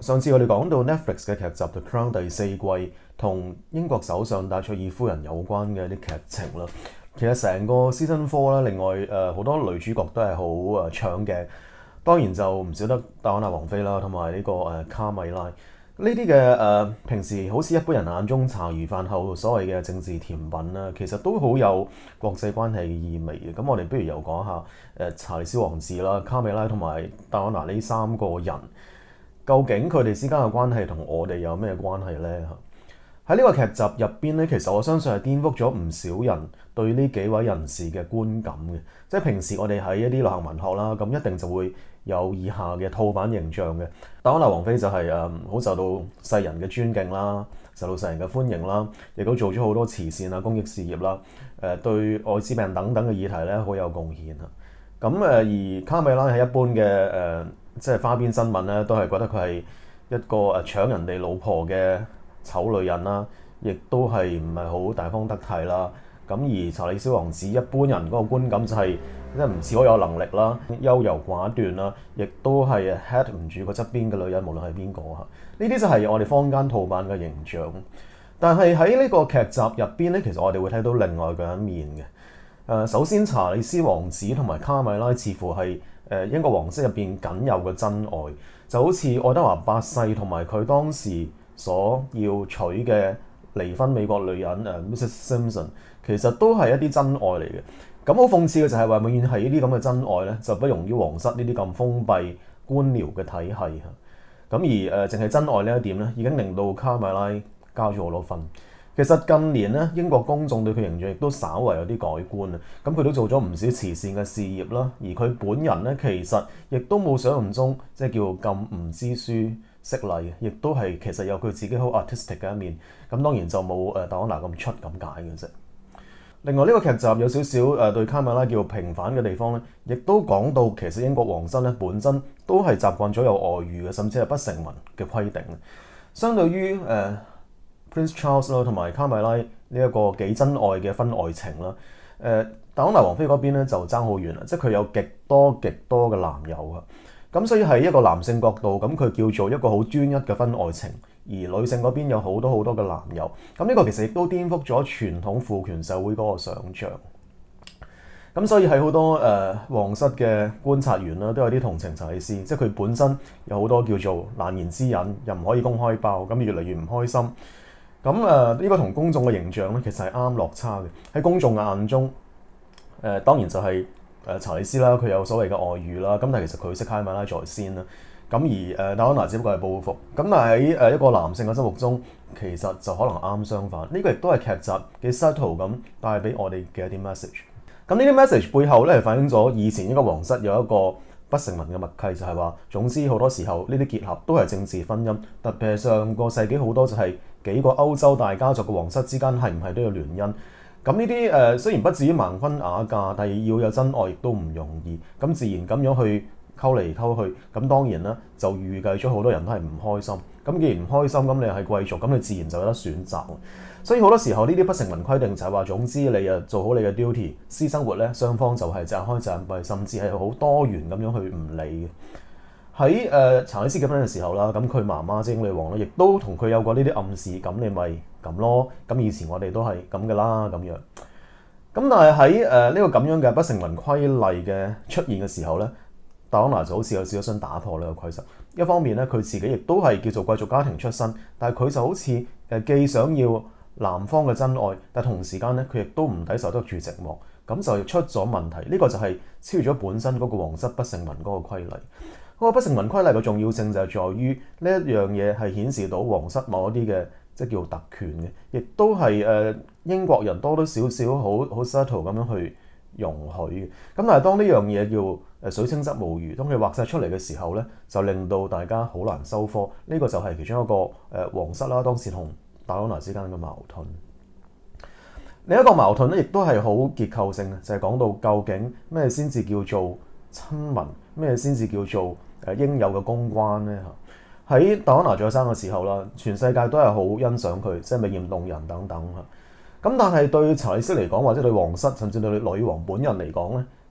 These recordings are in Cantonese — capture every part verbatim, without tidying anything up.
上次我哋講到 Netflix 嘅劇集《The Crown》第四季同英國首相戴卓爾夫人有關嘅啲劇情啦。其實成個 Season Four 咧，另外誒好多女主角都係好誒搶鏡，當然就唔少得戴安娜王妃啦，同埋呢個誒卡米拉呢啲嘅誒平時好似一般人眼中茶餘飯後所謂嘅政治甜品啦，其實都好有國際關係嘅意味嘅。咁我哋不如又講下誒查理斯王子啦、卡米拉同埋戴安娜呢三個人。究竟佢哋之間嘅關係同我哋有咩關係呢？喺呢個劇集入邊咧，其實我相信係顛覆咗唔少人對呢幾位人士嘅觀感嘅。即係平時我哋喺一啲流行文學啦，咁一定就會有以下嘅套版形象嘅。戴安娜王妃就係誒好受到世人嘅尊敬啦，受到世人嘅歡迎啦，亦都做咗好多慈善啊、公益事業啦，誒對愛滋病等等嘅議題咧好有貢獻啊。咁誒而卡米拉係一般嘅誒。呃即係花邊新聞咧，都係覺得佢係一個誒搶人哋老婆嘅醜女人啦，亦都係唔係好大方得體啦。咁而查理斯王子一般人嗰個觀感就係即係唔似好有能力啦，優柔寡斷啦，亦都係 head 唔住個側邊嘅女人，無論係邊個嚇。呢啲就係我哋坊間套版嘅形象。但係喺呢個劇集入邊咧，其實我哋會睇到另外嘅一面嘅。誒，首先查理斯王子同埋卡米拉似乎係誒英國皇室入邊僅有嘅真愛，就好似愛德華八世同埋佢當時所要娶嘅離婚美國女人誒 Missus Simpson， 其實都係一啲真愛嚟嘅。咁好諷刺嘅就係話，永遠係呢啲咁嘅真愛咧，就不容於皇室呢啲咁封閉官僚嘅體系嚇。咁而誒淨係真愛呢一點咧，已經令到卡米拉交咗好多分。其實近年咧，英國公眾對佢形象亦都稍為有啲改觀啊。咁佢都做咗唔少慈善嘅事業啦，而佢本人咧其實亦都冇想象中即係叫咁唔知書識禮嘅，亦都係其實有佢自己好 artistic 嘅一面。咁當然就冇誒戴安娜咁出咁解嘅啫。另外呢個劇集有少少誒對卡米拉叫平反嘅地方咧，亦都講到其實英國皇室咧本身都係習慣咗有外遇嘅，甚至係不成文嘅規定。相對於誒、呃Prince Charles 啦，同埋卡米拉呢一個幾真愛嘅婚外情啦，誒戴安娜王妃嗰邊咧就爭好遠啦，即係佢有極多極多嘅男友啊，咁所以喺一個男性角度，咁佢叫做一個好專一嘅婚外情，而女性嗰邊有好多好多嘅男友，咁呢個其實亦都顛覆咗傳統父權社會嗰個想像。咁所以喺好多誒、呃、皇室嘅觀察員啦，都有啲同情查理斯，即係佢本身有好多叫做難言之隱，又唔可以公開爆，咁越嚟越唔開心。咁誒呢個同公眾嘅形象咧，其實係啱落差嘅。喺公眾嘅眼中，誒、呃、當然就係誒查理斯啦，佢有所謂嘅外遇啦。咁但係其實佢識卡米拉在先啦。咁而誒戴安娜只不過係報復。咁但係喺誒一個男性嘅心目中，其實就可能啱相反。呢、這個亦都係劇集幾 subtle 咁帶俾我哋嘅一啲 message。咁呢啲 message 背後咧係反映咗以前英國皇室有一個不成文嘅默契，就係話總之好多時候呢啲結合都係政治婚姻，特別係上個世紀好多就係幾個歐洲大家族嘅皇室之間係唔係都有聯姻。咁呢啲誒雖然不至於盲婚啞嫁，但係要有真愛亦都唔容易。咁自然咁樣去溝嚟溝去，咁當然啦就預計咗好多人都係唔開心。咁既然唔開心，咁你係貴族，咁你自然就有得選擇。所以好多時候呢啲不成文規定就係話，總之你啊做好你嘅 duty， 私生活咧雙方就係隻眼開隻眼閉，甚至係好多元咁樣去唔理嘅。喺誒、呃、查理斯結婚嘅時候啦，咁佢媽媽即英女王咧，亦都同佢有過呢啲暗示，咁你咪咁咯。咁以前我哋都係咁嘅啦，咁樣。咁但係喺誒呢個咁樣嘅不成文規例嘅出現嘅時候咧，戴安娜就好似有少少想打破呢個規則。一方面咧，佢自己亦都係叫做貴族家庭出身，但係佢就好似誒既想要男方嘅真愛，但同時間咧，佢亦都唔抵受得住寂寞，咁就出咗問題。呢、這個就係超越咗本身嗰個皇室不成文嗰個規例。嗰、那個不成文規例嘅重要性就係在於呢一樣嘢係顯示到皇室某一啲嘅即係叫特權嘅，亦都係誒、呃、英國人多多少少好好 subtle 咁樣去容許嘅。咁但係當呢樣嘢叫誒水清則無魚，當佢畫晒出嚟嘅時候咧，就令到大家好難收科。呢、這個就係其中一個誒、呃、皇室啦，當時同戴安娜之間嘅矛盾。另一個矛盾咧，亦都係好結構性嘅，就係、是、講到究竟咩先至叫做親民，咩先至叫做誒應有嘅公關咧嚇。喺戴安娜在生嘅時候啦，全世界都係好欣賞佢，即係美豔動人等等嚇。咁但係對查理斯嚟講，或者對皇室，甚至對女王本人嚟講咧，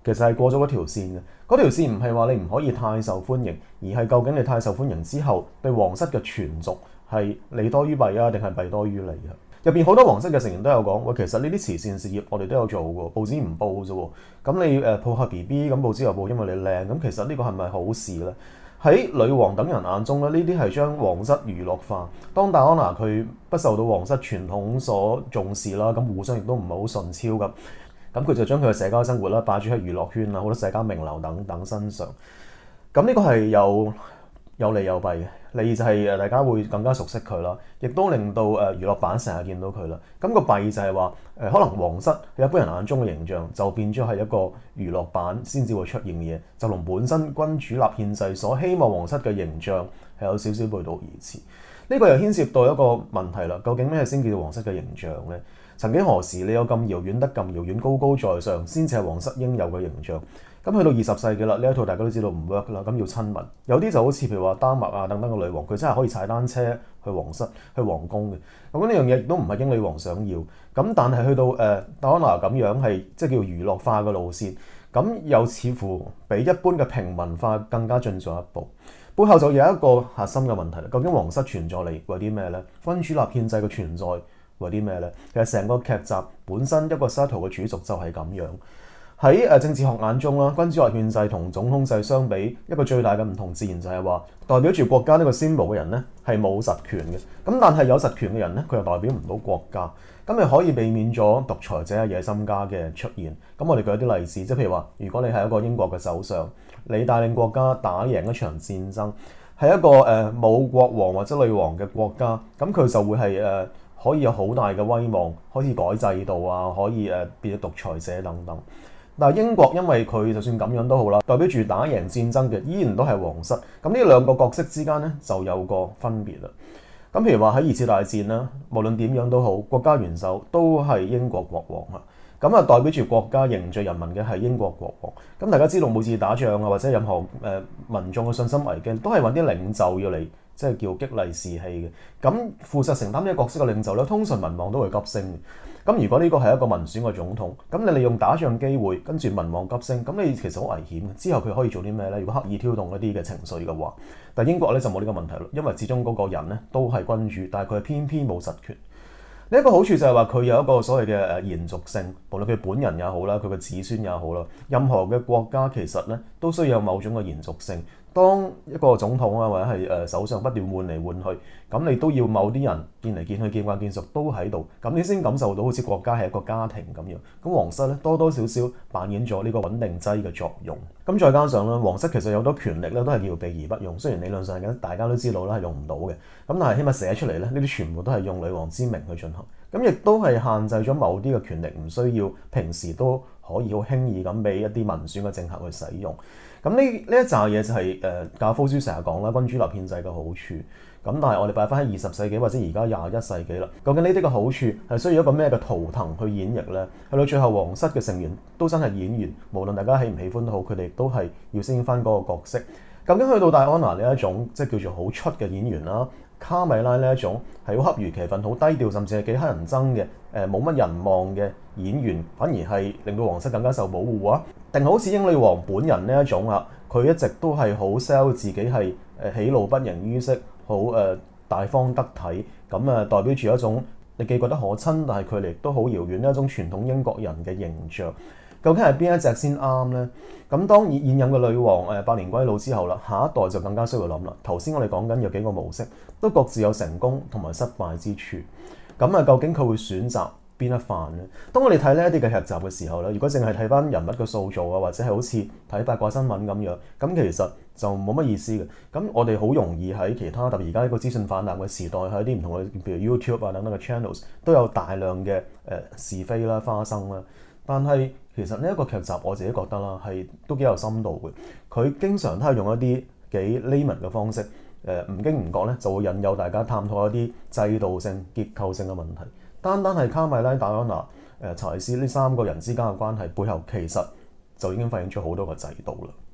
其實係過咗嗰條線嘅。嗰條線唔係話你唔可以太受歡迎，而係究竟你太受歡迎之後，對皇室嘅存續係利多於弊啊，定係弊多於利啊？入邊好多皇室嘅成員都有講，喂，其實呢啲慈善事業我哋都有做喎，報紙唔報啫喎。咁你誒抱下 B B，咁報紙又報，因為你靚。咁其實呢個係咪好事咧？喺女王等人眼中咧，呢啲係將皇室娛樂化。當戴安娜佢不受到皇室傳統所重視啦，咁互相亦都唔係好順超咁，咁佢就將佢嘅社交生活啦擺住喺娛樂圈啊，好多社交名流等等身上。咁呢個係有有利有弊嘅。利就係誒大家會更加熟悉佢啦，亦都令到誒娛樂版成日見到佢啦。咁個弊就係話誒可能皇室喺一般人眼中嘅形象就變咗係一個娛樂版先至會出現嘅嘢，就同本身君主立憲制所希望皇室嘅形象係有少少背道而馳。呢個又牽涉到一個問題啦，究竟咩先叫做皇室嘅形象呢？曾經何時你有咁遙遠得咁遙遠，高高在上先至係皇室應有嘅形象？咁去到二十世紀啦，呢一套大家都知道唔 work 啦，咁要親民。有啲就好似譬如話丹麥啊等等嘅女王，佢真係可以踩單車去皇室、去皇宮嘅。咁呢樣嘢亦都唔係英女王想要。咁但係去到誒戴安娜咁樣係即係叫娛樂化嘅路線，咁又似乎比一般嘅平民化更加進咗一步。背後就有一個核心嘅問題啦，究竟皇室存在嚟為啲咩咧？君主立憲制嘅存在為啲咩咧？其實成個劇集本身一個 settle 嘅主軸就係咁樣。喺誒政治學眼中啦，君主立憲制同總統制相比，一個最大嘅唔同自然就係話，代表住國家呢個 symbol 嘅人咧係冇實權嘅。咁但係有實權嘅人咧，佢又代表唔到國家。咁咪可以避免咗獨裁者、野心家嘅出現。咁我哋舉一啲例子，即係譬如話，如果你係一個英國嘅首相，你帶領國家打贏一場戰爭，係一個誒冇國王或者女王嘅國家，咁佢就會係誒、呃、可以有好大嘅威望，可以改制度啊，可以誒變咗獨裁者等等。但係英國因為佢就算咁樣都好啦，代表住打贏戰爭嘅依然都係皇室。咁呢兩個角色之間咧就有個分別啦。咁譬如話喺二次大戰啦，無論點樣都好，國家元首都係英國國王啊。咁啊代表住國家凝聚人民嘅係英國國王。咁大家知道每次打仗啊或者任何誒、呃、民眾嘅信心危機，都係揾啲領袖要嚟即係叫激勵士氣嘅。咁負責承擔呢個角色嘅領袖咧，通常民望都會急升嘅。咁如果呢個係一個民選嘅總統，咁你利用打仗機會跟住民望急升，咁你其實好危險嘅。之後佢可以做啲咩咧？如果刻意挑動一啲嘅情緒嘅話，但係英國咧就冇呢個問題咯，因為始終嗰個人咧都係君主，但係佢係偏偏冇實權。呢一個好處就係話佢有一個所謂嘅誒延續性，無論佢本人也好啦，佢嘅子孫也好啦，任何嘅國家其實咧都需要有某種嘅延續性。當一個總統啊或者係誒首相不斷換嚟換去，咁你都要某啲人見嚟見去見慣見熟都喺度，咁你先感受到好似國家係一個家庭咁樣。咁皇室咧多多少少扮演咗呢個穩定劑嘅作用。咁再加上咧，皇室其實有好多權力咧都係叫避而不用，雖然理論上嘅大家都知道啦係用唔到嘅，咁但係起碼寫出嚟咧，呢啲全部都係用女王之名去進行。咁亦都係限制咗某啲嘅權力，唔需要平時都可以好輕易咁俾一啲民選嘅政客去使用。咁呢呢一紮嘢就係、是、誒、呃、教科書成日講啦，君主立憲制嘅好處。咁但係我哋擺翻喺二十世紀或者而家廿一世紀啦，究竟呢啲嘅好處係需要一個咩嘅圖騰去演繹咧？去到最後，皇室嘅成員都真係演員，無論大家喜唔喜歡都好，佢哋都係要飾演翻嗰個角色。究竟去到戴安娜呢一種即係叫做好出嘅演員啦，卡米拉呢一種係好恰如其分、好低調，甚至係幾乞人憎嘅誒冇乜人望嘅演員，反而係令到皇室更加受保護啊？定好似英女王本人呢一種啊，佢一直都係好 sell 自己係誒喜怒不形於色，好誒、呃、大方得體，咁啊代表住一種你既覺得可親，但係距離都好遙遠呢一種傳統英國人嘅形象。究竟係邊一隻先啱呢？咁當現現任嘅女王誒百年歸老之後啦，下一代就更加需要諗啦。頭先我哋講緊有幾個模式，都各自有成功同埋失敗之處。咁啊，究竟佢會選擇邊一範呢？當我哋睇呢一啲嘅劇集嘅時候咧，如果淨係睇翻人物嘅塑造啊，或者係好似睇八卦新聞咁樣，咁其實就冇乜意思嘅。咁我哋好容易喺其他特別而家呢個資訊泛濫嘅時代，喺啲唔同嘅譬如 YouTube 啊等等嘅 channels 都有大量嘅誒、呃、是非啦、花生啦。但係其實呢一個劇集我自己覺得啦，係都幾有深度嘅。佢經常都係用一啲幾 layman 嘅方式，誒、呃、唔經唔覺咧就會引誘大家探討一啲制度性、結構性嘅問題。單單係卡米拉、戴安娜、誒查理斯呢三個人之間嘅關係背後，其實就已經反映咗好多個制度啦。